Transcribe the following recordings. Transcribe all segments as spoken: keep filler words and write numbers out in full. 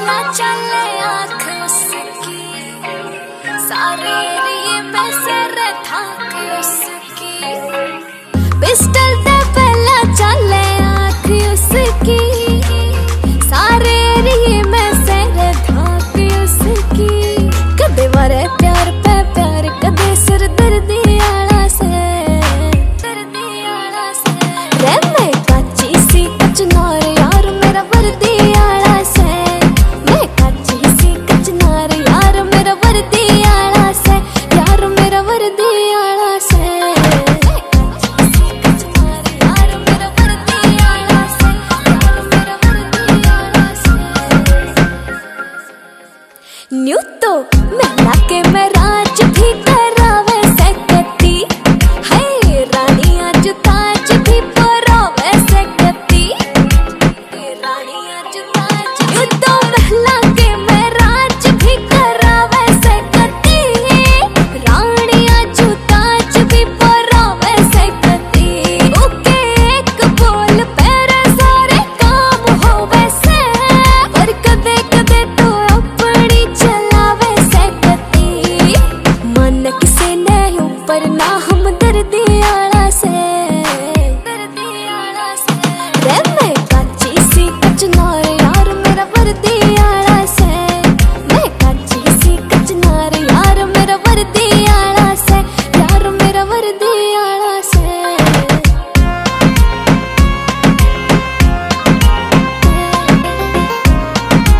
पहला चले आँख उसकी, सारे एरिए में सर थाक उसकी। पिस्टल दे पहला चले आँख उसकी, सारे एरिए में सर थाक उसकी। कदे मारे प्यार पे प्यार, कदे सिर दर्दी आला से, दर्दी आला से। रे मैं काची सी कचनार यार मेरा वर्दी आला से, मैं काची सी कचनार यार मेरा वर्दी आला से, यार मेरा वर्दी आला से। मैं काची सी कचनार यार मेरा वर्दी आला से, यार मेरा वर्दी आला से। न्यू तो महला के मैं राज भी करावे सकती, है रानी आज ताज भी परावे सकती, रानी आज ताज। न्यू तो महला के मैं राज भी करावे सकती, रानी आज ताज भी परावे सकती। ओके एक बोल पैर सारे काम हो वैसे, पर कदे कदे तो अपनी चलावे सकती। मन किसे नहीं ऊपर ना हम दर्दी आला से, दर्दी आला से। रे मैं काची सी कचनार यार मेरा वर्दी आला से, मैं काची सी कचनार यार मेरा वर्दी आला से, यार मेरा वर्दी आला से।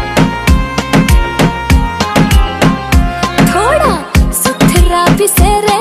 थोड़ा सुथरा भी सेरे